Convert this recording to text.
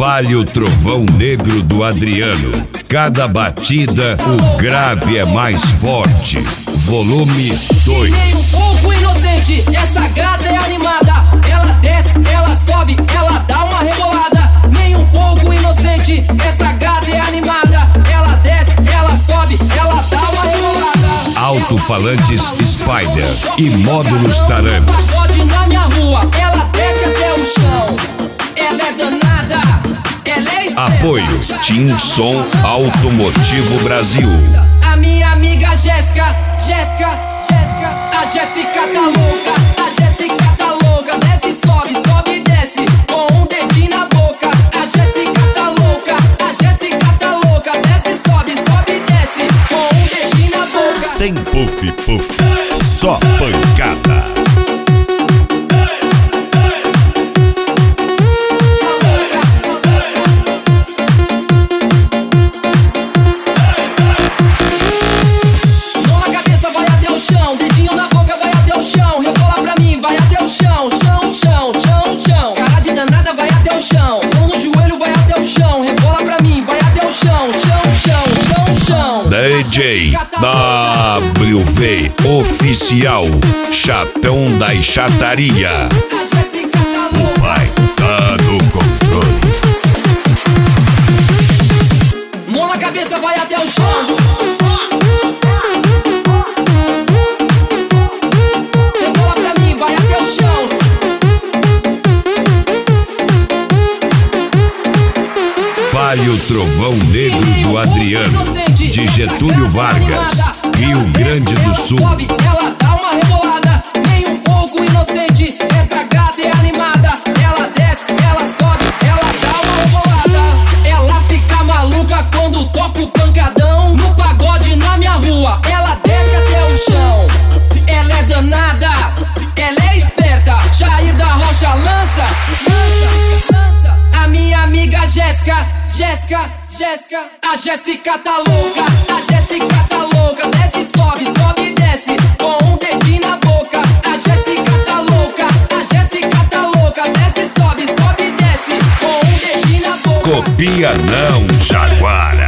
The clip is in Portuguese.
Palio Trovão Negro do Adriano. Cada batida, o grave é mais forte. Volume 2. Nem um pouco inocente, essa gata é animada. Ela desce, ela sobe, ela dá uma rebolada. Nem um pouco inocente, essa gata é animada. Ela desce, ela sobe, ela dá uma rebolada. Alto-falantes Spider e módulos Taranas. Pode na minha rua, ela desce até o chão. Ela é danada, ela é esperta. Apoio Team Som Automotivo Brasil. A minha amiga Jéssica, a Jéssica tá louca, a Jéssica tá louca. Desce, sobe, sobe, desce, com um dedinho na boca. A Jéssica tá louca, a Jéssica tá louca. Desce, sobe, sobe, desce, com um dedinho na boca. Sem puff, só pancada. Dedinho na boca, vai até o chão. Rebola pra mim, vai até o chão. Chão, chão, chão, chão. Cara de danada, vai até o chão. Mão no joelho, vai até o chão. Rebola pra mim, vai até o chão. Chão, chão, chão, chão. DJ WV Oficial, chatão da chataria. O pai tá no controle. Mão na cabeça, vai até o chão. Palio Trovão Negro do Adriano, de Getúlio Vargas, Rio Grande do Sul. Ela dá uma rebolada, nem um pouco inocente. Essa gata é animada. Ela desce, ela sobe, ela dá uma rebolada. Ela fica maluca quando toca o pancadão. No pagode na minha rua, ela desce até o chão. Ela é danada, ela é esperta. Jair da Rocha lança. A minha amiga Jéssica, a Jéssica tá louca, a Jéssica tá louca. Desce, sobe, sobe, desce, com um dedinho na boca. A Jéssica tá louca, a Jéssica tá louca. Desce, sobe, sobe, desce, com um dedinho na boca. Copia não, Jaguara.